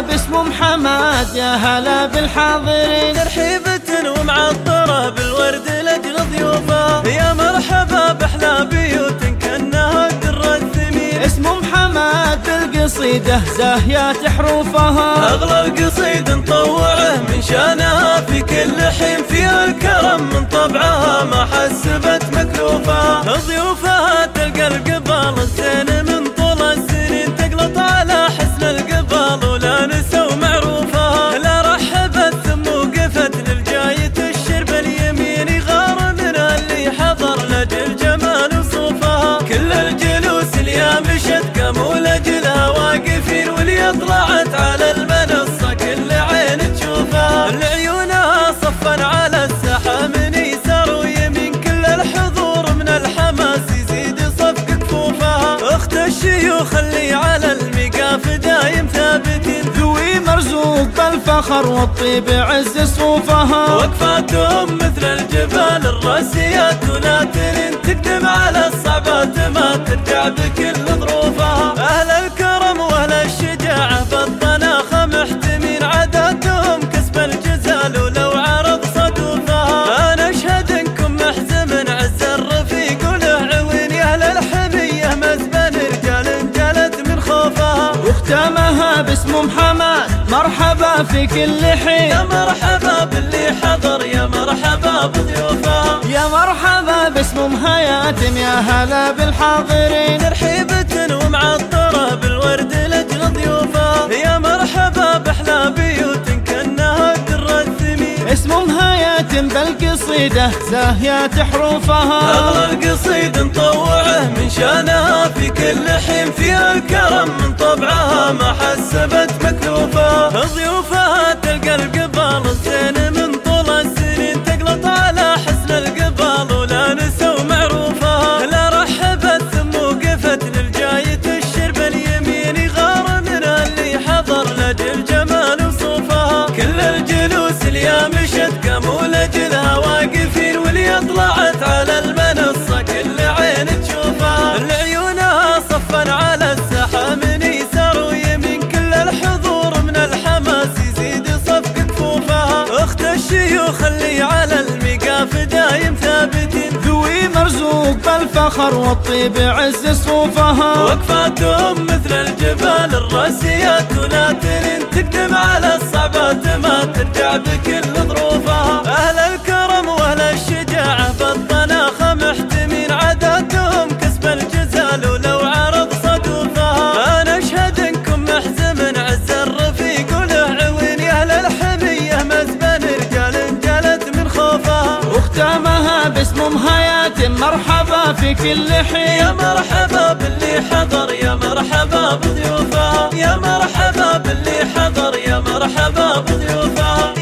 باسم محمد يا هلا بالحاضرين، ترحيبة ومعطرة بالورد لأجل ضيوفه، يا مرحبا بأحلى بيوت كأنها در الثمين. اسم محمد بالقصيدة زاهيات حروفها، أغلى القصيد نطوعه من شانها في كل حين، فيها الكرم من طبعها ما حسبت مكلوفة. ضيوفها تلقى القبال الزين من طول السنين، تقلط على حسن القبال ولا نسوا معروفة. لا رحبت ثم وقفت للجاي تشر باليمين، يغار منها اللي حضر لأجل جمال وصوفها. كل الجلوس اللي مشت قاموا لأجلها واقفين، واللي طلعت على المنصة كل عين تشوفها. لعيونها صفا على الساحة من يسار ويمين، كل الحضور من الحماس يزيد صفق كفوفها. اخت الشيوخ اللي على المقاف دايم ثابتين، ذوي مرزوق بالفخر والطيب عز صفوفها. وقفاتهم مثل الجبال الراسيات ولا تلين، تقدم على الصعبات ما ترجع بكل ظروفها. اهل الكرم واهل الشجاعة بالطناخة محتمين، عاداتهم كسب الجزال ولو عرض صدوفها. انا اشهد انكم محزم عز الرفيق وله عوين، يا اهل الحمية مزبن رجال جلت من خوفها. واختامها باسم محمد مرحبا في كل حين، يا مرحبا باللي حضر يا مرحبا بضيوفها. يا مرحبا باسمها ياتم يا هلا بالحاضرين، ترحيبة ومعطرة بالورد لأجل ضيوفها، يا مرحبا بأحلى بيوت كأنها در الثمين. اسمها ياتم بالقصيدة زاهيات حروفها، أغلى القصيد نطوعه من شانها في كل حين، فيها الكرم من طبعها ما حسبت مكلوفة. ضيوفها تلقى القبال الزين من طول السنين، تقلط على حسن القبال ولا نسوا معروفة. لا رحبت ثم وقفت للجاي تشر باليمين، يغار منها اللي حضر لأجل جمال وصوفها. كل الجلوس اللي مشت قاموا لأجلها واقفين، واللي طلعت على المنصة كل عين تشوفها. لعيونها صفا على الساحة من يسار ويمين، كل الحضور من الحماس يزيد صفق كفوفها. اخت الشيوخ اللي على المقاف دايم ثابتين، ذوي مرزوق بالفخر والطيب عز صفوفها. وقفاتهم مثل الجبال الراسيات ولا تلين، تقدم على الصعبات ما ترجع بكل ظروفها. اهل الكرم واهل الشجاعة بالطناخة محتمين، عاداتهم كسب الجزال ولو عرض صدوفها. انا اشهد انكم محزم عز الرفيق وله عوين، يا اهل الحمية مزبن رجال جلت من خوفها. واختامها باسمها ياتم مرحبا في كل حين، يا مرحبا باللي حضر يا مرحبا بضيوفها. يا مرحبا باللي حضر يا مرحبا بضيوفها.